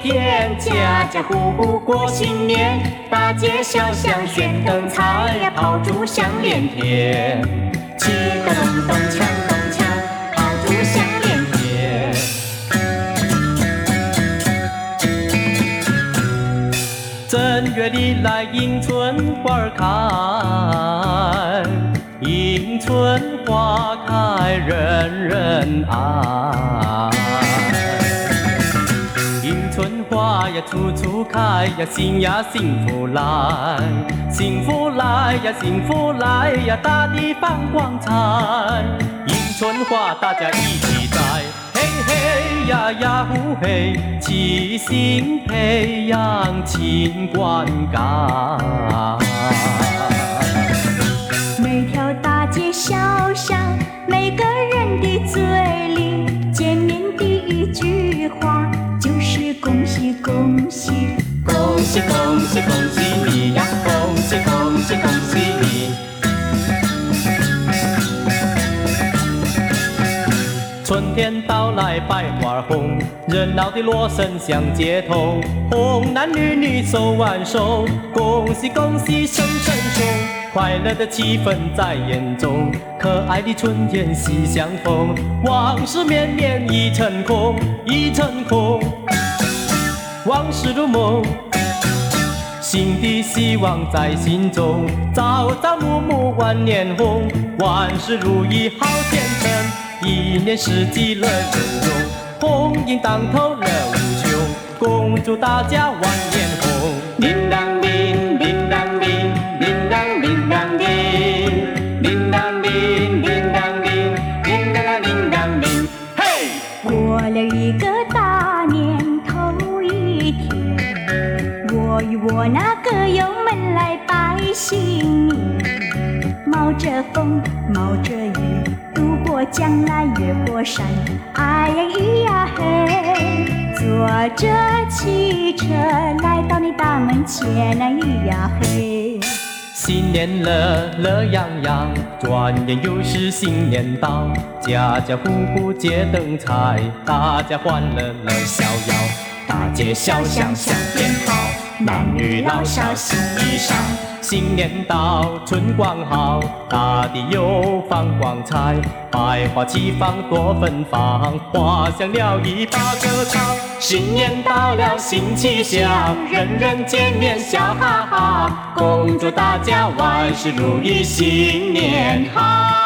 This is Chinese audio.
天，家家户户过新年，大街小巷悬灯彩，炮竹响连天，气个咚咚锵咚锵，炮竹响连天。正月里来迎春花开，迎春花开人人爱。迎春花呀处处开呀，幸呀幸福来，幸福来呀幸福来呀，大地放光彩。迎春花大家一起栽，嘿嘿呀呀呼嘿，齐心培养勤灌溉。 每条大街小巷，每个人的嘴里见面第一句话就是恭喜恭喜， 恭喜恭喜恭喜你呀，恭喜恭喜恭喜你。春天到来百花红，热闹的锣声响街头，红男绿女手挽手，恭喜恭喜声声送，快乐的气氛在眼中，可爱的春天喜相逢，往事绵绵已成空，已成空，往事如梦，新的希望在心中，朝朝暮暮万年红，万事如意好前程，一年四季乐融融，红运当头乐无穷，恭祝大家万年红。铃当铃，铃当铃，铃当铃当铃，铃当铃，铃当铃，铃当铃当铃，嘿！ 过了一个大年头一天，我与我那个友们来拜新年，冒着风冒着雨，渡过江来越过山，哎呀咿呀嘿，坐着汽车来到你大门前，哎咿呀嘿。 新年乐乐洋洋，转眼又是新年到，家家户户接灯彩，大家欢乐乐逍遥，大街小巷响鞭炮，男女老少新衣裳。新年到，春光好，大地又放光彩，百花齐放多芬芳，花香鸟语把歌唱。新年到了新气象，人人见面笑哈哈，恭祝大家万事如意，新年好。